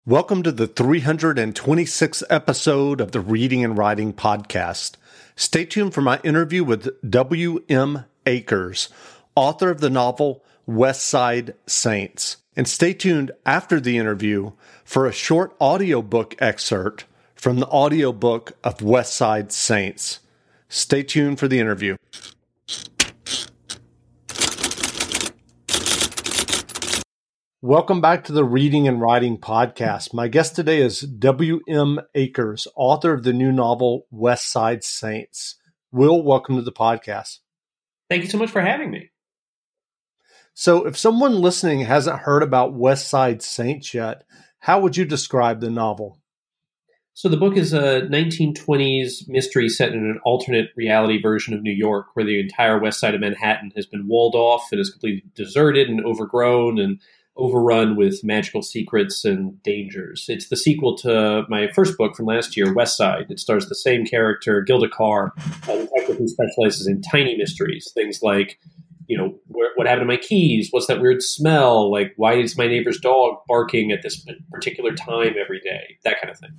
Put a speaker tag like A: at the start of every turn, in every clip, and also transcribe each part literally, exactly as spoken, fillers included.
A: Welcome to the three hundred twenty-sixth episode of the Reading and Writing Podcast. Stay tuned for my interview with W M Akers, author of the novel West Side Saints. And stay tuned after the interview for a short audiobook excerpt from the audiobook of West Side Saints. Stay tuned for the interview. Welcome back to the Reading and Writing Podcast. My guest today is W M Akers, author of the new novel West Side Saints. Will, welcome to the podcast.
B: Thank you so much for having me.
A: So if someone listening hasn't heard about West Side Saints yet, how would you describe the novel?
B: So the book is a nineteen twenties mystery set in an alternate reality version of New York, where the entire west side of Manhattan has been walled off and is completely deserted and overgrown and overrun with magical secrets and dangers. It's the sequel to my first book from last year, West Side. It stars the same character, Gilda Carr, a detective who specializes in tiny mysteries, things like, you know, where, what happened to my keys? What's that weird smell? Like, why is my neighbor's dog barking at this particular time every day? That kind of thing.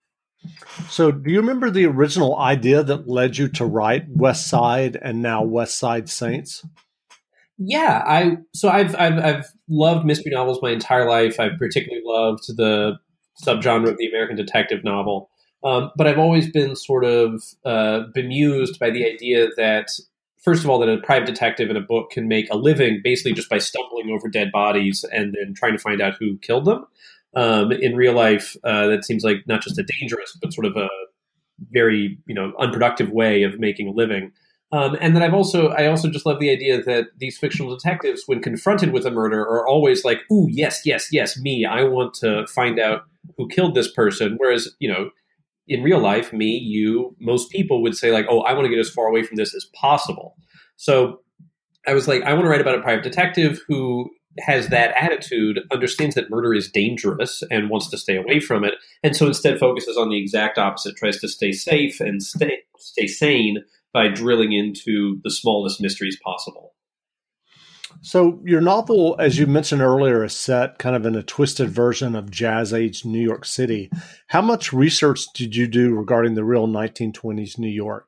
A: So do you remember the original idea that led you to write West Side and now West Side Saints?
B: Yeah, I so I've I've I've loved mystery novels my entire life. I've particularly loved the subgenre of the American detective novel, um, but I've always been sort of uh, bemused by the idea that, first of all, that a private detective in a book can make a living basically just by stumbling over dead bodies and then trying to find out who killed them. Um, in real life, uh, that seems like not just a dangerous, but sort of a very, you know, unproductive way of making a living. Um, and then I've also, I also just love the idea that these fictional detectives, when confronted with a murder, are always like, "Ooh, yes, yes, yes, me. I want to find out who killed this person." Whereas, you know, in real life, me, you, most people would say like, "Oh, I want to get as far away from this as possible." So I was like, I want to write about a private detective who has that attitude, understands that murder is dangerous and wants to stay away from it. And so instead focuses on the exact opposite, tries to stay safe and stay, stay sane by drilling into the smallest mysteries possible.
A: So your novel, as you mentioned earlier, is set kind of in a twisted version of jazz-age New York City. How much research did you do regarding the real nineteen twenties New York?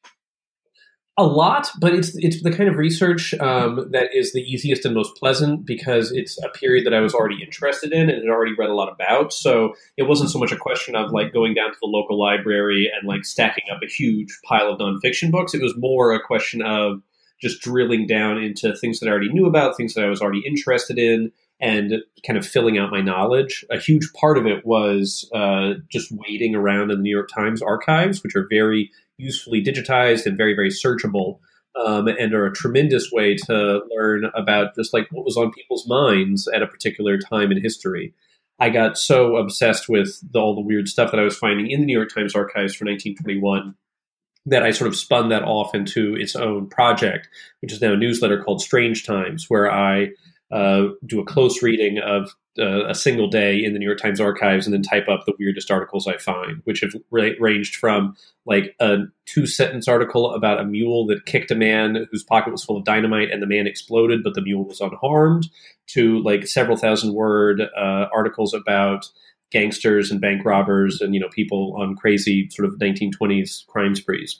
B: A lot, but it's it's the kind of research um, that is the easiest and most pleasant because it's a period that I was already interested in and had already read a lot about. So it wasn't so much a question of like going down to the local library and like stacking up a huge pile of nonfiction books. It was more a question of just drilling down into things that I already knew about, things that I was already interested in, and kind of filling out my knowledge. A huge part of it was uh, just wading around in the New York Times archives, which are very usefully digitized and very, very searchable, um, and are a tremendous way to learn about just like what was on people's minds at a particular time in history. I got so obsessed with the, all the weird stuff that I was finding in the New York Times archives for nineteen twenty-one that I sort of spun that off into its own project, which is now a newsletter called Strange Times, where I uh, do a close reading of uh, a single day in the New York Times archives and then type up the weirdest articles I find, which have ra- ranged from like a two-sentence article about a mule that kicked a man whose pocket was full of dynamite and the man exploded, but the mule was unharmed, to like several thousand word uh, articles about gangsters and bank robbers and, you know, people on crazy sort of nineteen twenties crime sprees.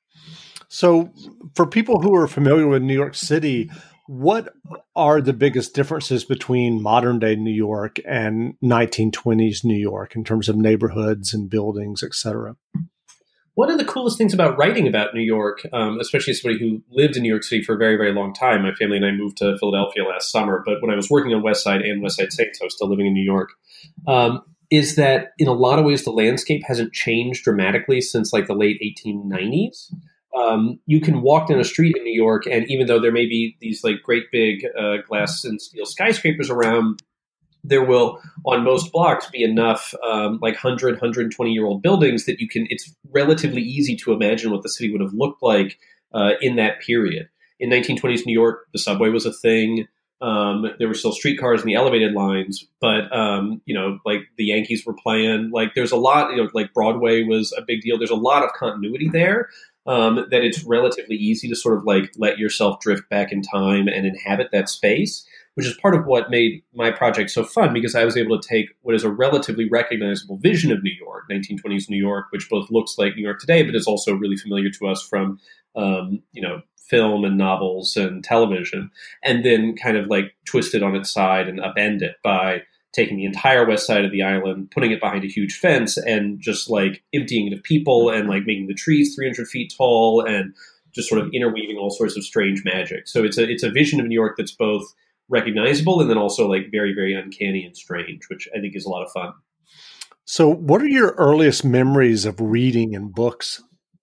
A: So for people who are familiar with New York City, what are the biggest differences between modern day New York and nineteen twenties New York in terms of neighborhoods and buildings, et cetera?
B: One of the coolest things about writing about New York, um, especially as somebody who lived in New York City for a very, very long time, my family and I moved to Philadelphia last summer, but when I was working on West Side and West Side Saints, I was still living in New York, um, is that in a lot of ways the landscape hasn't changed dramatically since like the late eighteen nineties. Um, you can walk down a street in New York, and even though there may be these like great big uh, glass and steel skyscrapers around, there will, on most blocks, be enough um, like one hundred, one hundred twenty year old buildings that you can, it's relatively easy to imagine what the city would have looked like uh, in that period. In nineteen twenties New York, the subway was a thing. Um, there were still streetcars and the elevated lines, but, um, you know, like the Yankees were playing, like there's a lot, you know, like Broadway was a big deal. There's a lot of continuity there. Um, that it's relatively easy to sort of like let yourself drift back in time and inhabit that space. which is part of what made my project so fun, because I was able to take what is a relatively recognizable vision of New York, nineteen twenties New York, which both looks like New York today, but is also really familiar to us from, um, you know, film and novels and television, and then kind of like twist it on its side and upend it by taking the entire west side of the island, putting it behind a huge fence, and just like emptying it of people, and like making the trees three hundred feet tall, and just sort of interweaving all sorts of strange magic. So it's a it's a vision of New York that's both recognizable and then also like very, very uncanny and strange, which I think is a lot of fun.
A: So what are your earliest memories of reading and books?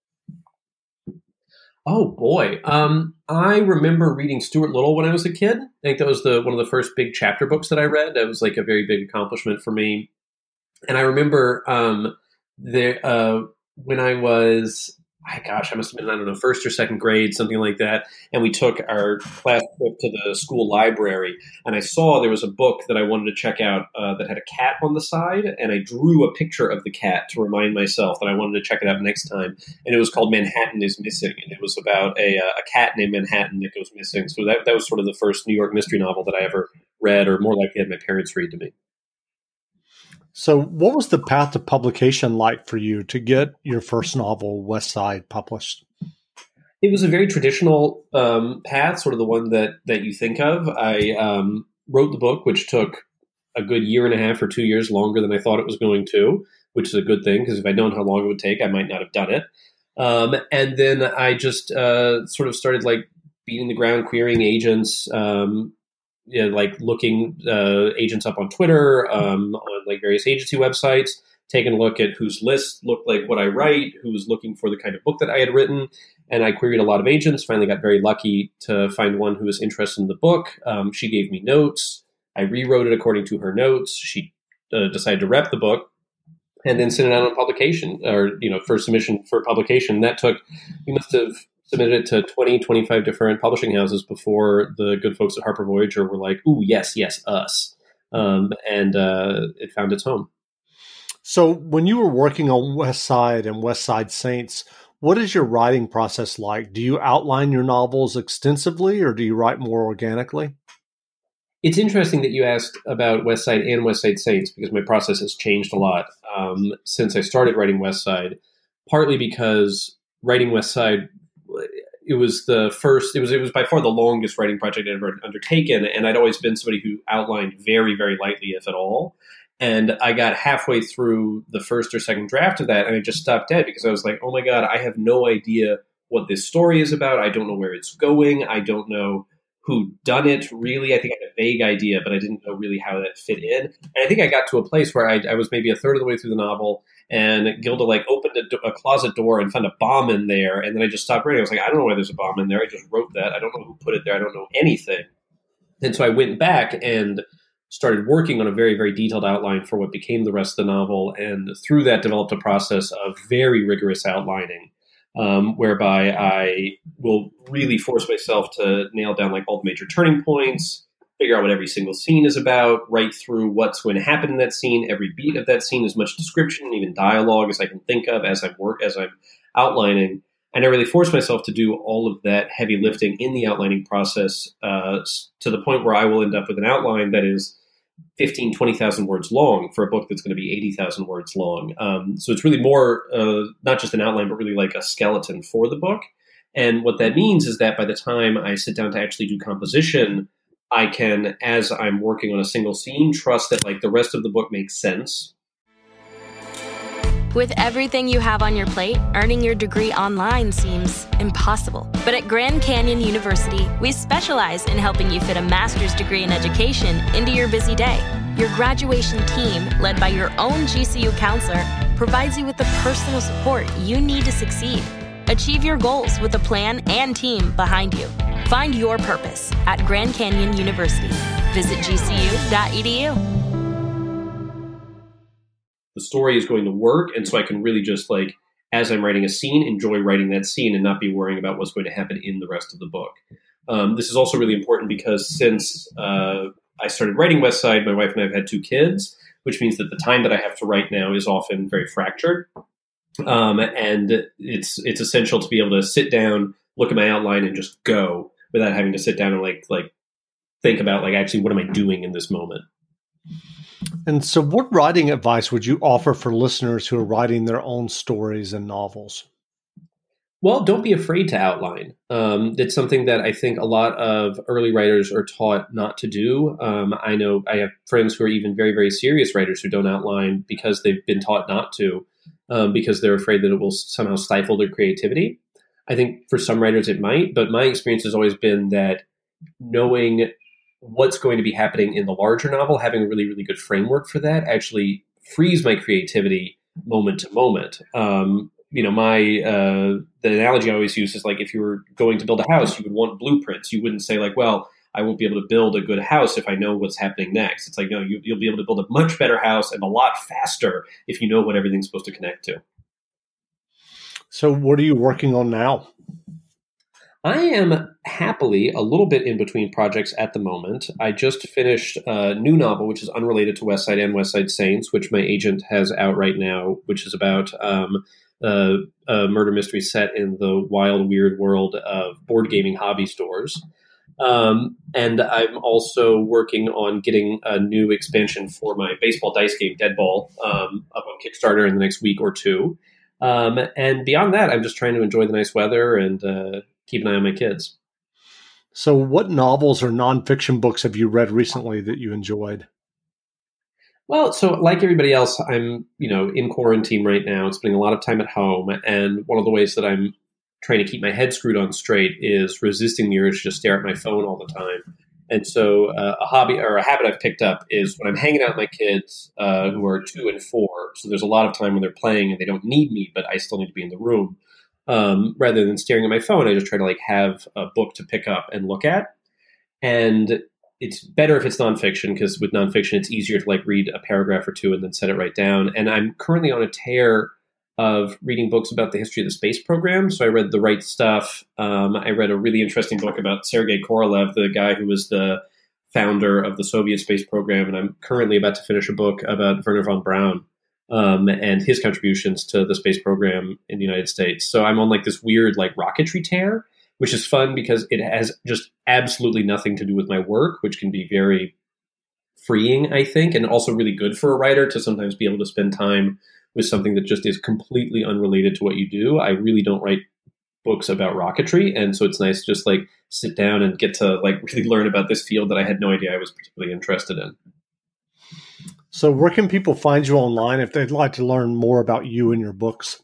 B: Oh boy. Um, I remember reading Stuart Little when I was a kid. I think that was the one of the first big chapter books that I read. That was like a very big accomplishment for me. And I remember um, there uh, when I was, oh gosh, I must have been, I don't know, first or second grade, something like that. And we took our class trip to the school library. And I saw there was a book that I wanted to check out uh, that had a cat on the side. And I drew a picture of the cat to remind myself that I wanted to check it out next time. And it was called Manhattan is Missing. And it was about a, a cat named Manhattan that goes missing. So that, that was sort of the first New York mystery novel that I ever read, or more likely had my parents read to me.
A: So what was the path to publication like for you to get your first novel, West Side, published?
B: It was a very traditional um, path, sort of the one that that you think of. I um, wrote the book, which took a good year and a half or two years longer than I thought it was going to, which is a good thing, because if I'd known how long it would take, I might not have done it. Um, and then I just uh, sort of started like beating the ground, querying agents, um, you know, like looking uh, agents up on Twitter, um, on like various agency websites, taking a look at whose lists looked like what I write, who was looking for the kind of book that I had written. And I queried a lot of agents, finally got very lucky to find one who was interested in the book. Um, she gave me notes. I rewrote it according to her notes. She uh, decided to rep the book and then sent it out on publication, or, you know, for submission for publication. That took, we must have submitted it to twenty, twenty-five different publishing houses before the good folks at Harper Voyager were like, ooh, yes, yes, us. Um, and uh, it found its home.
A: So when you were working on West Side and West Side Saints, what is your writing process like? Do you outline your novels extensively, or do you write more organically?
B: It's interesting that you asked about West Side and West Side Saints, because my process has changed a lot um, since I started writing West Side, partly because writing West Side, it was the first, it was it was by far the longest writing project I'd ever undertaken, and I'd always been somebody who outlined very, very lightly, if at all. And I got halfway through the first or second draft of that, and I just stopped dead, because I was like, oh my God, I have no idea what this story is about. I don't know where it's going. I don't know who done it, really. I think I had a vague idea, but I didn't know really how that fit in. And I think I got to a place where I, I was maybe a third of the way through the novel, and Gilda like opened a, a closet door and found a bomb in there, and then I just stopped writing. I was like, I don't know why there's a bomb in there. I just wrote that. I don't know who put it there. I don't know anything. And so I went back and started working on a very, very detailed outline for what became the rest of the novel, and through that developed a process of very rigorous outlining, um, whereby I will really force myself to nail down like all the major turning points, figure out what every single scene is about, write through what's going to happen in that scene, every beat of that scene, as much description and even dialogue as I can think of as I'm work as I'm outlining. And I really force myself to do all of that heavy lifting in the outlining process, uh, to the point where I will end up with an outline that is fifteen, twenty thousand words long for a book that's going to be eighty thousand words long. Um, so it's really more, uh, not just an outline, but really like a skeleton for the book. And what that means is that by the time I sit down to actually do composition, I can, as I'm working on a single scene, trust that like the rest of the book makes sense.
C: With everything you have on your plate, earning your degree online seems impossible. But at Grand Canyon University, we specialize in helping you fit a master's degree in education into your busy day. Your graduation team, led by your own G C U counselor, provides you with the personal support you need to succeed. Achieve your goals with a plan and team behind you. Find your purpose at Grand Canyon University. Visit g c u dot e d u.
B: The story is going to work, and so I can really just like, as I'm writing a scene, enjoy writing that scene and not be worrying about what's going to happen in the rest of the book. Um, this is also really important because since uh, I started writing West Side, my wife and I have had two kids, which means that the time that I have to write now is often very fractured. Um, and it's it's essential to be able to sit down, look at my outline, and just go without having to sit down and like like think about, like, actually, what am I doing in this moment?
A: And so what writing advice would you offer for listeners who are writing their own stories and novels?
B: Well, don't be afraid to outline. Um, it's something that I think a lot of early writers are taught not to do. Um, I know I have friends who are even very, very serious writers who don't outline because they've been taught not to, um, because they're afraid that it will somehow stifle their creativity. I think for some writers it might, but my experience has always been that knowing what's going to be happening in the larger novel, having a really, really good framework for that, actually frees my creativity moment to moment. Um, you know, my uh, the analogy I always use is like, if you were going to build a house, you would want blueprints. You wouldn't say like, well, I won't be able to build a good house if I know what's happening next. It's like, no, you, you'll be able to build a much better house and a lot faster if you know what everything's supposed to connect to.
A: So what are you working on now?
B: I am happily a little bit in between projects at the moment. I just finished a new novel, which is unrelated to West Side and West Side Saints, which my agent has out right now, which is about um, a, a murder mystery set in the wild, weird world of board gaming hobby stores. Um, and I'm also working on getting a new expansion for my baseball dice game, Dead Ball, um, up on Kickstarter in the next week or two. Um, and beyond that, I'm just trying to enjoy the nice weather and uh, keep an eye on my kids.
A: So what novels or nonfiction books have you read recently that you enjoyed?
B: Well, so like everybody else, I'm, you know, in quarantine right now, spending a lot of time at home. And one of the ways that I'm trying to keep my head screwed on straight is resisting the urge to just stare at my phone all the time. And so uh, a hobby or a habit I've picked up is when I'm hanging out with my kids uh, who are two and four. So there's a lot of time when they're playing and they don't need me, but I still need to be in the room. Um, rather than staring at my phone, I just try to like have a book to pick up and look at. And it's better if it's nonfiction, because with nonfiction, it's easier to like read a paragraph or two and then set it right down. And I'm currently on a tear of reading books about the history of the space program. So I read The Right Stuff. Um, I read a really interesting book about Sergei Korolev, the guy who was the founder of the Soviet space program. And I'm currently about to finish a book about Wernher von Braun um, and his contributions to the space program in the United States. So I'm on like this weird like rocketry tear, which is fun because it has just absolutely nothing to do with my work, which can be very freeing, I think, and also really good for a writer to sometimes be able to spend time with something that just is completely unrelated to what you do. I really don't write books about rocketry, and so it's nice to just like sit down and get to like really learn about this field that I had no idea I was particularly interested in.
A: So where can people find you online if they'd like to learn more about you and your books?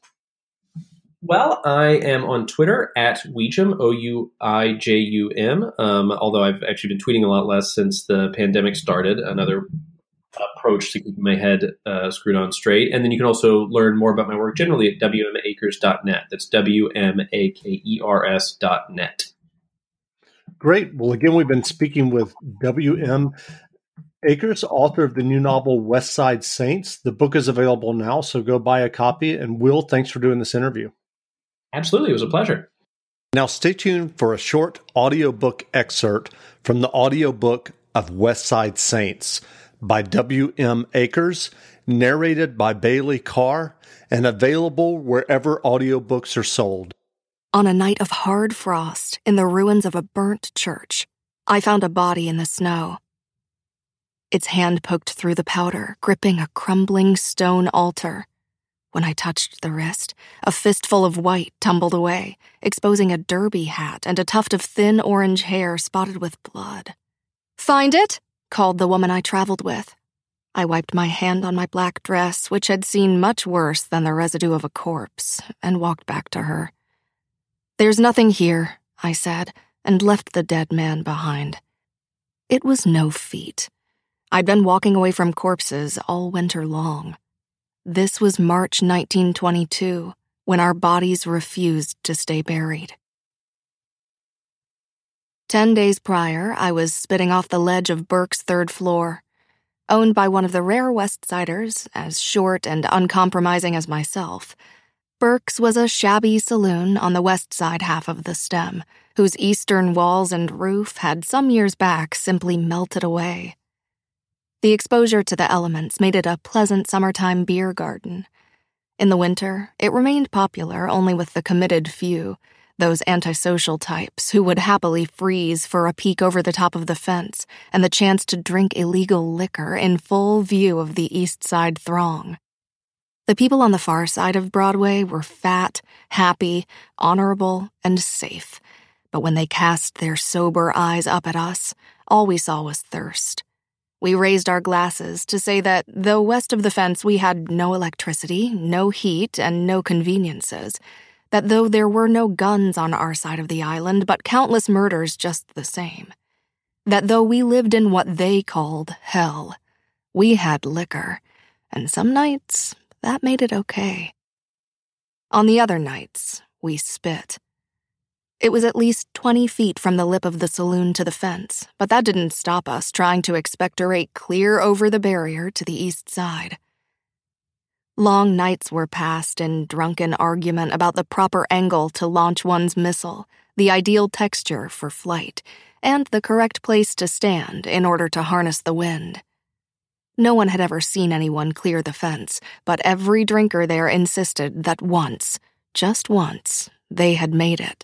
B: Well, I am on Twitter at Ouijum, O U I J U M, um, although I've actually been tweeting a lot less since the pandemic started, another approach to keeping my head uh, screwed on straight. And then you can also learn more about my work generally at W M Akers dot net. That's W M A K E R S dot net.
A: Great. Well, again, we've been speaking with W M Akers, author of the new novel West Side Saints. The book is available now, so go buy a copy. And Will, thanks for doing this interview.
B: Absolutely. It was a pleasure.
A: Now stay tuned for a short audiobook excerpt from the audiobook of West Side Saints by W M Akers, narrated by Bailey Carr, and available wherever audiobooks are sold.
D: On a night of hard frost in the ruins of a burnt church, I found a body in the snow. Its hand poked through the powder, gripping a crumbling stone altar. When I touched the wrist, a fistful of white tumbled away, exposing a derby hat and a tuft of thin orange hair spotted with blood. "Find it?" called the woman I traveled with. I wiped my hand on my black dress, which had seen much worse than the residue of a corpse, and walked back to her. "There's nothing here," I said, and left the dead man behind. It was no feat. I'd been walking away from corpses all winter long. This was March nineteen twenty-two, when our bodies refused to stay buried. Ten days prior, I was spitting off the ledge of Burke's third floor. Owned by one of the rare West Siders, as short and uncompromising as myself, Burke's was a shabby saloon on the west side half of the stem, whose eastern walls and roof had some years back simply melted away. The exposure to the elements made it a pleasant summertime beer garden. In the winter, it remained popular only with the committed few, Those antisocial types who would happily freeze for a peek over the top of the fence and the chance to drink illegal liquor in full view of the East Side throng. The people on the far side of Broadway were fat, happy, honorable, and safe. But when they cast their sober eyes up at us, all we saw was thirst. We raised our glasses to say that, though west of the fence we had no electricity, no heat, and no conveniences, that though there were no guns on our side of the island, but countless murders just the same, that though we lived in what they called hell, we had liquor, and some nights that made it okay. On the other nights, we spit. It was at least twenty feet from the lip of the saloon to the fence, but that didn't stop us trying to expectorate clear over the barrier to the east side. Long nights were passed in drunken argument about the proper angle to launch one's missile, the ideal texture for flight, and the correct place to stand in order to harness the wind. No one had ever seen anyone clear the fence, but every drinker there insisted that once, just once, they had made it.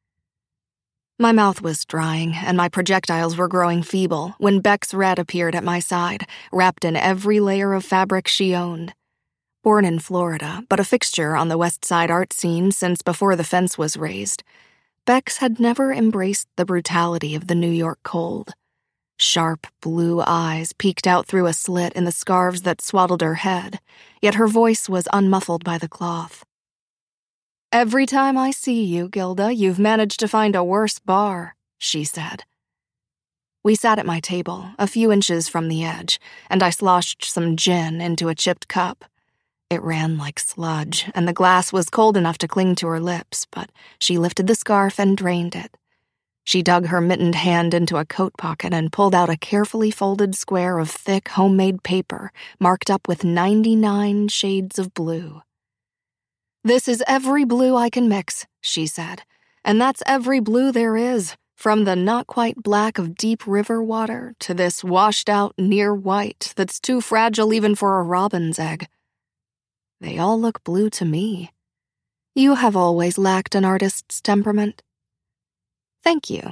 D: My mouth was drying, and my projectiles were growing feeble when Bex Red appeared at my side, wrapped in every layer of fabric she owned. Born in Florida, but a fixture on the West Side art scene since before the fence was raised, Bex had never embraced the brutality of the New York cold. Sharp blue eyes peeked out through a slit in the scarves that swaddled her head, yet her voice was unmuffled by the cloth. "Every time I see you, Gilda, you've managed to find a worse bar," she said. We sat at my table, a few inches from the edge, and I sloshed some gin into a chipped cup. It ran like sludge, and the glass was cold enough to cling to her lips, but she lifted the scarf and drained it. She dug her mittened hand into a coat pocket and pulled out a carefully folded square of thick homemade paper marked up with ninety-nine shades of blue. "This is every blue I can mix," she said, "and that's every blue there is, from the not-quite-black of deep river water to this washed-out near-white that's too fragile even for a robin's egg. They all look blue to me. You have always lacked an artist's temperament." "Thank you."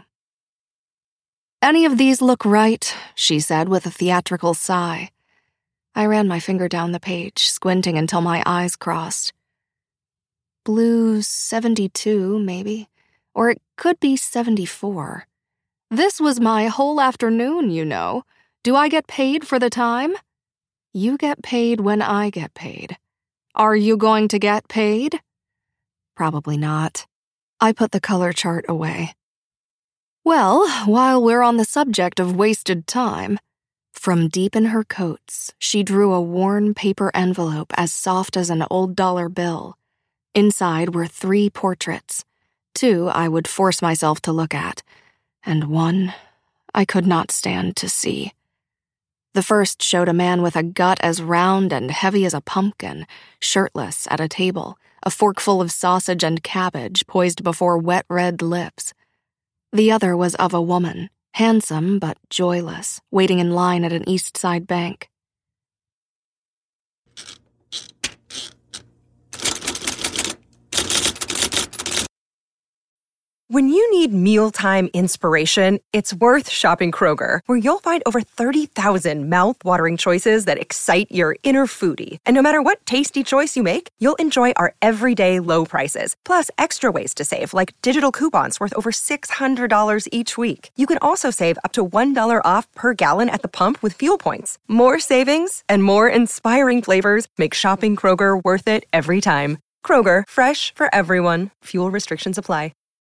D: "Any of these look right," she said with a theatrical sigh. I ran my finger down the page, squinting until my eyes crossed. Blue seventy-two, maybe. Or it could be seventy-four. This was my whole afternoon, you know. Do I get paid for the time? You get paid when I get paid. Are you going to get paid? Probably not. I put the color chart away. Well, while we're on the subject of wasted time, from deep in her coats, she drew a worn paper envelope as soft as an old dollar bill. Inside were three portraits. Two I would force myself to look at, and one I could not stand to see. The first showed a man with a gut as round and heavy as a pumpkin, shirtless at a table, a forkful of sausage and cabbage poised before wet red lips. The other was of a woman, handsome but joyless, waiting in line at an East Side bank.
E: When you need mealtime inspiration, it's worth shopping Kroger, where you'll find over thirty thousand mouth-watering choices that excite your inner foodie. And no matter what tasty choice you make, you'll enjoy our everyday low prices, plus extra ways to save, like digital coupons worth over six hundred dollars each week. You can also save up to one dollar off per gallon at the pump with fuel points. More savings and more inspiring flavors make shopping Kroger worth it every time. Kroger, fresh for everyone. Fuel restrictions apply.